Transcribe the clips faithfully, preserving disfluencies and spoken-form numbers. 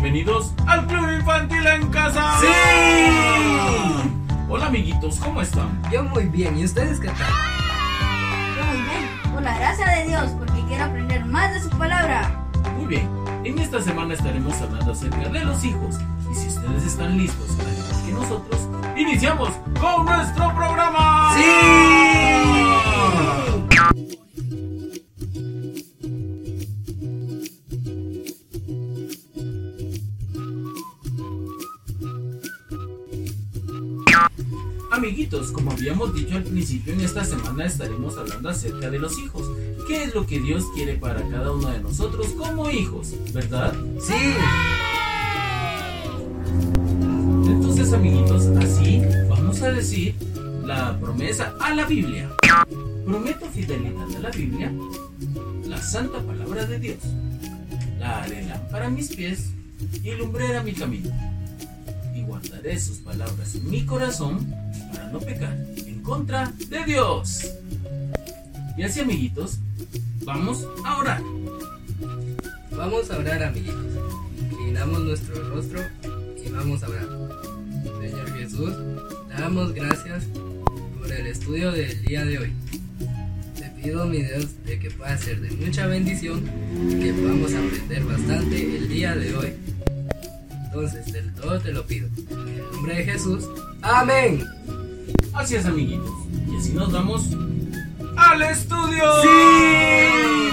bienvenidos al Club Infantil en Casa. ¡Sí! Hola amiguitos, ¿cómo están? Yo muy bien, ¿y ustedes qué tal? Yo muy bien, por la gracia de Dios, porque quiero aprender más de su palabra. Muy bien, en esta semana estaremos hablando acerca de los hijos. Y si ustedes están listos, al igual que nosotros, iniciamos con nuestro programa. ¡Sí! Amiguitos, como habíamos dicho al principio, en esta semana estaremos hablando acerca de los hijos. ¿Qué es lo que Dios quiere para cada uno de nosotros como hijos? ¿Verdad? ¡Sí! Entonces, amiguitos, así vamos a decir la promesa a la Biblia. Prometo fidelidad a la Biblia, la santa palabra de Dios. La haré lámpara a mis pies y lumbrera mi camino. Y guardaré sus palabras en mi corazón para no pecar en contra de Dios. Y así, amiguitos, vamos a orar. Vamos a orar, amiguitos. Inclinamos nuestro rostro y vamos a orar. Señor Jesús, te damos gracias por el estudio del día de hoy. Te pido, mi Dios, de que pueda ser de mucha bendición y que podamos aprender bastante el día de hoy. Entonces, del todo te lo pido. En el nombre de Jesús. ¡Amén! Así es, amiguitos. Y así nos vamos al estudio. ¡Sí!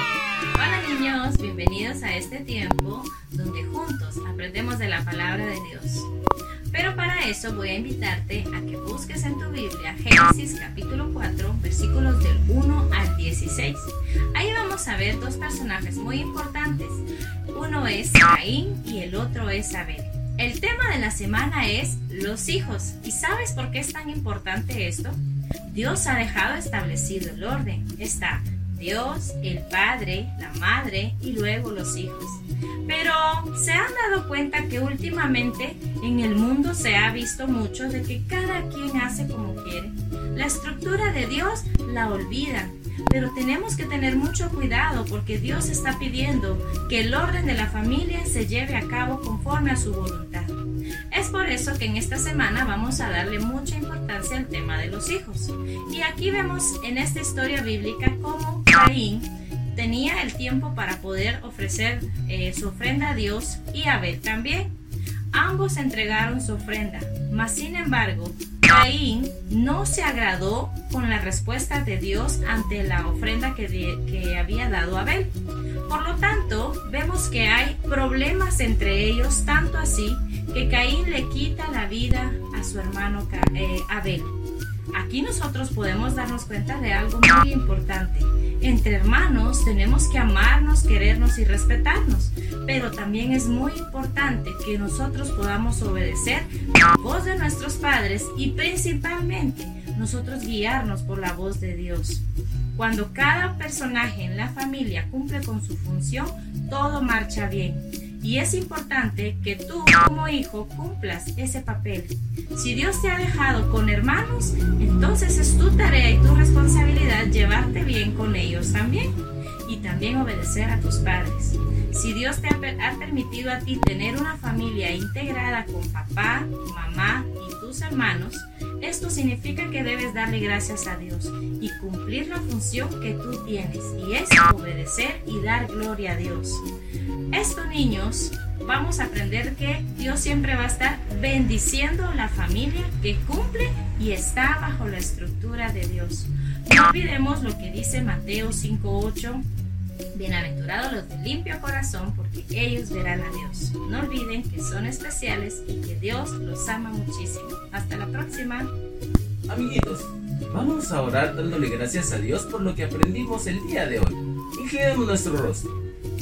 Hola niños, bienvenidos a este tiempo donde juntos aprendemos de la palabra de Dios. Pero para eso voy a invitarte a que busques en tu Biblia Génesis capítulo cuatro, versículos del uno al dieciséis. Ahí vamos a ver dos personajes muy importantes. Uno es Caín y el otro es Abel. El tema de la semana es los hijos. ¿Y sabes por qué es tan importante esto? Dios ha dejado establecido el orden. Está Dios, el Padre, la Madre y luego los hijos. Pero ¿se han dado cuenta que últimamente en el mundo se ha visto mucho de que cada quien hace como quiere? La estructura de Dios la olvidan. Pero tenemos que tener mucho cuidado porque Dios está pidiendo que el orden de la familia se lleve a cabo conforme a su voluntad. Es por eso que en esta semana vamos a darle mucha importancia al tema de los hijos. Y aquí vemos en esta historia bíblica cómo Caín tenía el tiempo para poder ofrecer eh, su ofrenda a Dios y Abel también. Ambos entregaron su ofrenda, mas sin embargo, Caín no se agradó con la respuesta de Dios ante la ofrenda que, de, que había dado Abel. Por lo tanto, vemos que hay problemas entre ellos, tanto así que Caín le quita la vida a su hermano eh, Abel. Aquí nosotros podemos darnos cuenta de algo muy importante. Entre hermanos tenemos que amarnos, querernos y respetarnos, pero también es muy importante que nosotros podamos obedecer la voz de nuestros padres y principalmente nosotros guiarnos por la voz de Dios. Cuando cada personaje en la familia cumple con su función, todo marcha bien. Y es importante que tú como hijo cumplas ese papel. Si Dios te ha dejado con hermanos, entonces es tu tarea y tu responsabilidad llevarte bien con ellos también. Y también obedecer a tus padres. Si Dios te ha, ha permitido a ti tener una familia integrada con papá, mamá y tus hermanos, esto significa que debes darle gracias a Dios y cumplir la función que tú tienes, y es obedecer y dar gloria a Dios. Esto, niños, vamos a aprender que Dios siempre va a estar bendiciendo la familia que cumple y está bajo la estructura de Dios. No olvidemos lo que dice Mateo cinco ocho. Bienaventurados los de limpio corazón, porque ellos verán a Dios. No olviden que son especiales y que Dios los ama muchísimo. Hasta la próxima. Amiguitos, vamos a orar dándole gracias a Dios por lo que aprendimos el día de hoy. Inclinemos nuestro rostro.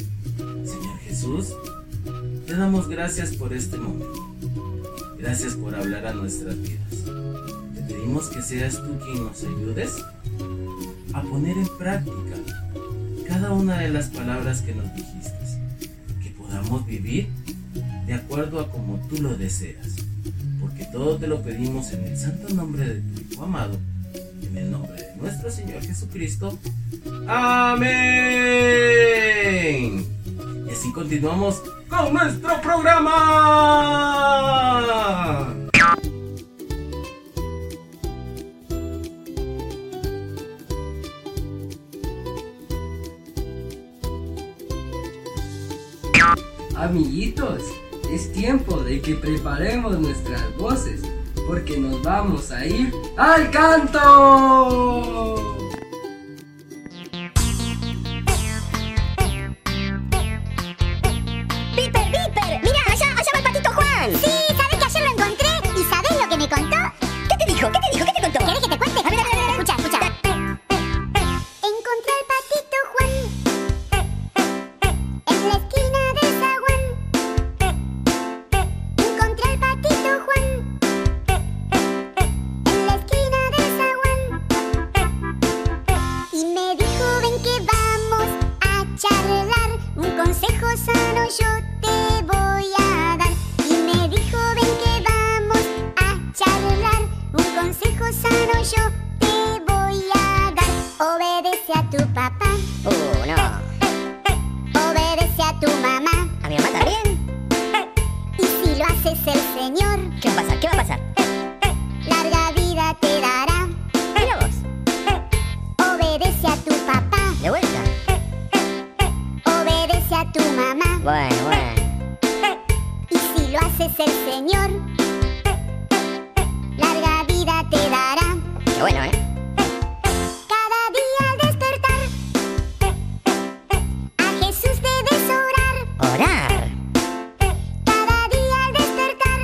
Señor Jesús, te damos gracias por este momento. Gracias por hablar a nuestras vidas. Te pedimos que seas tú quien nos ayudes a poner en práctica cada una de las palabras que nos dijiste, que podamos vivir de acuerdo a como tú lo deseas, porque todo te lo pedimos en el santo nombre de tu Hijo amado, en el nombre de nuestro Señor Jesucristo. ¡Amén! Y así continuamos con con nuestro programa. Amiguitos, es tiempo de que preparemos nuestras voces, porque nos vamos a ir al canto. ¡Viper, Viper! ¡Mira, allá, allá va el patito Juan! Sí, ¿sabés que ayer lo encontré? ¿Y sabés lo que me contó? ¿Qué te dijo? ¿Qué te dijo? ¿Qué te contó? ¿Querés que te cuente? A ver, a ver, a ver, escucha, escucha. Encontré al patito Juan en la esquina del zaguán. Encontré al patito Juan en la esquina del zaguán. Y me dijo, ven que vamos a charlar. Un consejo sano yo te voy a dar. Y me dijo, ven que vamos a charlar. Un consejo sano yo te voy a dar. Obedece a tu papá. Uh, no. Obedece a tu mamá. ¿A mi mamá también? Y si lo haces el Señor, ¿qué va a pasar? ¿Qué va a pasar? Larga vida te dará. Mira vos. Obedece a tu papá. De vuelta. Obedece a tu mamá. Bueno, bueno. Y si lo haces el Señor, larga vida te dará. Qué bueno, ¿eh? Cada día al despertar, a Jesús debes orar. ¿Orar? Cada día al despertar,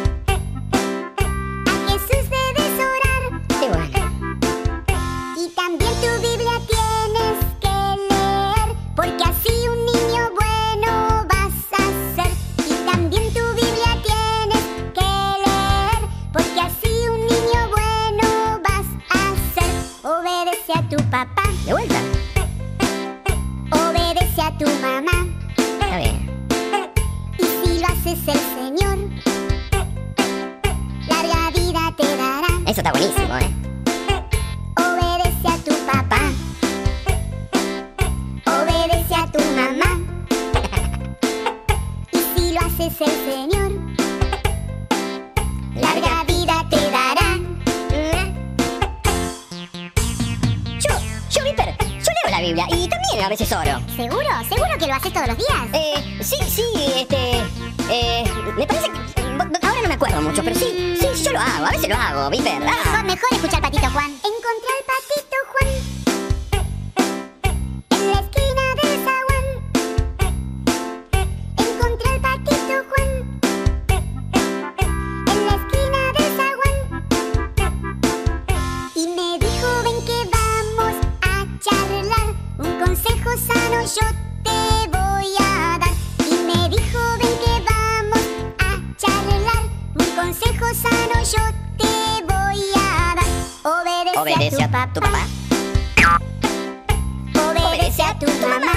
a Jesús debes orar. Qué bueno. Y también tu Biblia tienes que leer, porque así un niño bueno vas a ser. Y también tu Biblia tienes que leer, porque así un niño bueno vas a ser. Obedece a tu papá. De vuelta. Obedece a tu mamá. Está bien. Y si lo haces el Señor, larga vida te dará. Eso está buenísimo, ¿eh? Obedece a tu papá. Obedece a tu mamá. Y si lo haces el Señor, larga vida te dará. Yo, yo, Viper, yo leo la Biblia y también a veces oro. ¿Seguro? ¿Seguro que lo haces todos los días? Eh, sí, sí, este... Eh, me parece que... Ahora no me acuerdo mucho, pero sí, sí, yo lo hago, a veces lo hago, Viper. Ah. Mejor, mejor escuchar Patito Juan. Encontré al Patito Juan en la esquina del zaguán. Encontré al Patito Juan en la esquina del zaguán. Y me dijo, ven que vamos a charlar. Un consejo sano yo te voy a dar. Y me dijo, ven que vamos a charlar. Un consejo sano yo te voy a dar. Obedece, Obedece a, tu, a tu papá. Obedece a tu mamá.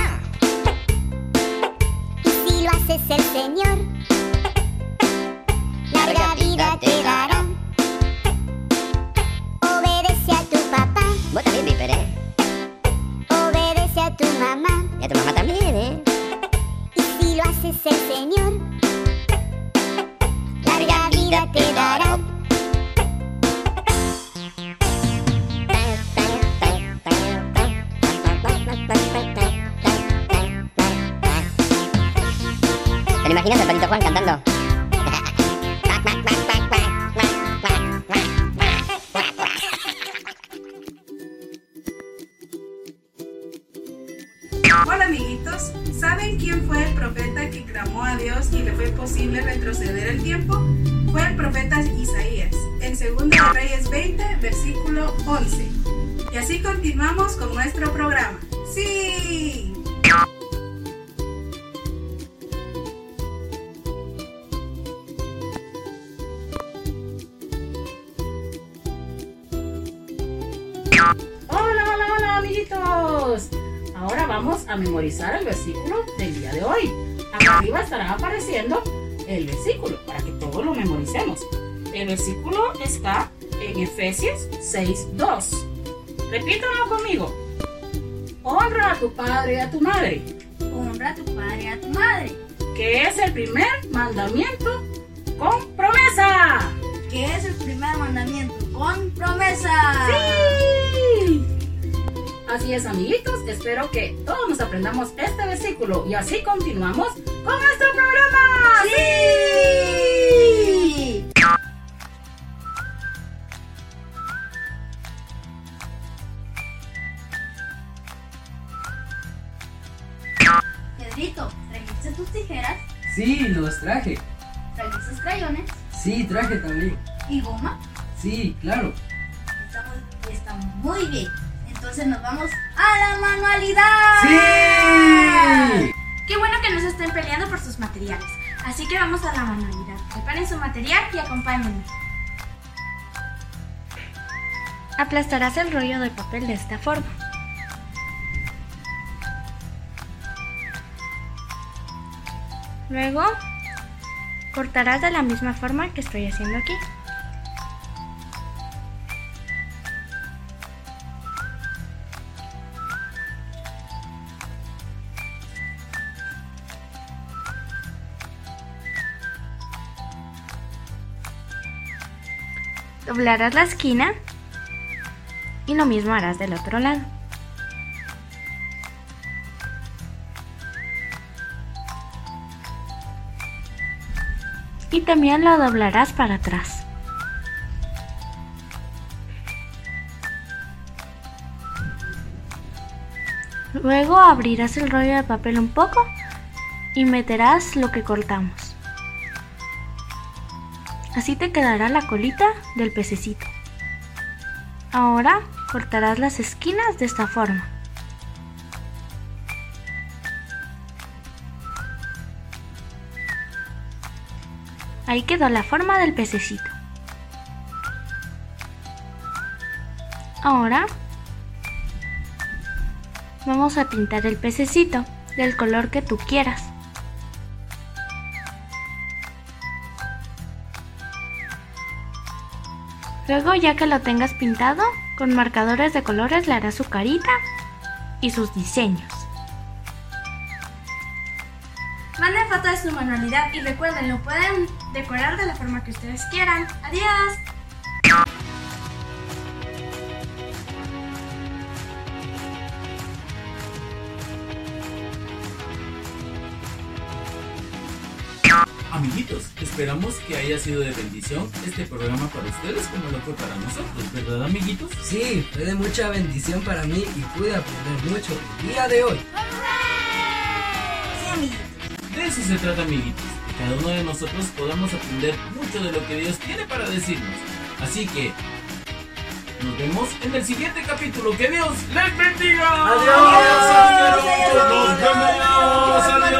Y si lo haces el Señor, larga vida te dará. Obedece a tu papá. Vos también, Viper, ¿eh? Obedece a tu mamá. Y a tu mamá también, ¿eh? Y si lo haces el Señor, larga vida te dará. ¿Te lo imaginas al Patito Juan cantando? Hola amiguitos, ¿saben quién fue el profeta que clamó a Dios y le fue posible retroceder el tiempo? Fue el profeta Isaías, en segundo de Reyes veinte, versículo once. Y así continuamos con nuestro programa. ¡Sí! Hola, hola, hola amiguitos. Ahora vamos a memorizar el versículo del día de hoy. Acá arriba estará apareciendo el versículo para que todos lo memoricemos. El versículo está en Efesios seis dos. Repítanlo conmigo. Honra a tu padre y a tu madre. Honra a tu padre y a tu madre. que es el primer mandamiento con promesa. ¿Qué es el primer mandamiento? Con promesa. ¡Sí! Así es, amiguitos, espero que todos nos aprendamos este versículo y así continuamos con nuestro programa. ¡Sí! Pedrito, ¿trajiste tus tijeras? Sí, los traje. ¿Trajiste crayones? Sí, traje también. ¿Y goma? Sí, claro. Estamos, estamos muy bien. Entonces nos vamos a la manualidad. ¡Sí! Qué bueno que no se estén peleando por sus materiales. Así que vamos a la manualidad. Preparen su material y acompáñenme. Aplastarás el rollo de papel de esta forma. Luego, cortarás de la misma forma que estoy haciendo aquí. Doblarás la esquina y lo mismo harás del otro lado. Y también lo doblarás para atrás. Luego abrirás el rollo de papel un poco y meterás lo que cortamos. Así te quedará la colita del pececito. Ahora cortarás las esquinas de esta forma. Ahí quedó la forma del pececito. Ahora vamos a pintar el pececito del color que tú quieras. Luego, ya que lo tengas pintado, con marcadores de colores le harás su carita y sus diseños. Manden foto de su manualidad y recuerden, lo pueden decorar de la forma que ustedes quieran. ¡Adiós! Amiguitos, esperamos que haya sido de bendición este programa para ustedes como lo fue para nosotros, ¿verdad, amiguitos? Sí, fue de mucha bendición para mí y pude aprender mucho el día de hoy. Sí, amiguitos. De eso se trata, amiguitos, que cada uno de nosotros podamos aprender mucho de lo que Dios tiene para decirnos. Así que nos vemos en el siguiente capítulo. ¡Que Dios les bendiga! ¡Adiós! ¡Nos vemos! ¡Adiós!